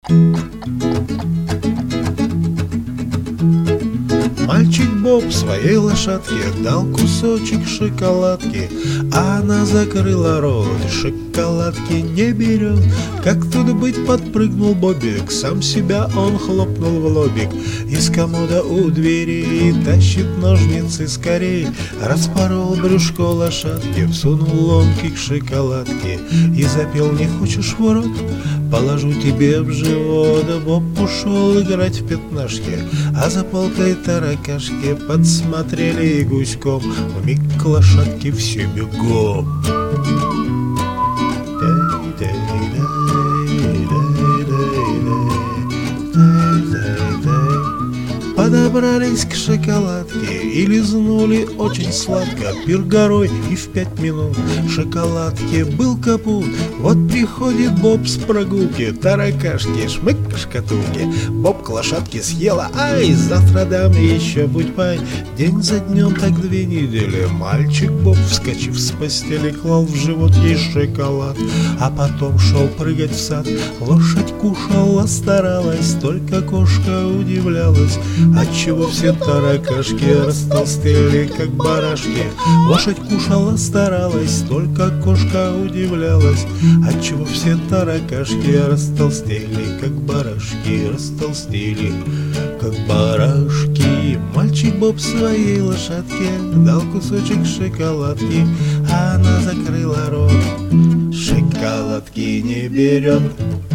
Мальчик Боб своей лошадке дал кусочек шоколадки, а она закрыла рот, шоколадки не берет. Как тут быть, подпрыгнул Бобик, сам себя он хлопнул в лобик. Из комода у двери тащит ножницы скорей, распорол брюшко лошадки, всунул ломки к шоколадке и запел: не хочешь в рот, положу тебе в живот. Боб ушел играть в пятнашки, а за полкой таракашки подсмотрели гуськом, вмиг к лошадке все бегом. Подобрались к шоколадке и лизнули очень сладко. Пир горой, и в 5 минут шоколадке был капут. Вот приходит Боб с прогулки, таракашки шмык к шкатулке. Боб к лошадке съела, ай, завтра дам еще будь пай. День за днем так 2 недели мальчик Боб, вскочив с постели, клал в живот ей шоколад, а потом шел прыгать в сад. Лошадь кушала, старалась, только кошка удивлялась, отчего все таракашки растолстели, как барашки. Лошадь кушала, старалась, только кошка удивлялась, отчего все таракашки растолстели, как барашки, растолстели, как барашки. Мальчик Боб своей лошадке дал кусочек шоколадки, а она закрыла рот, шоколадки не берет.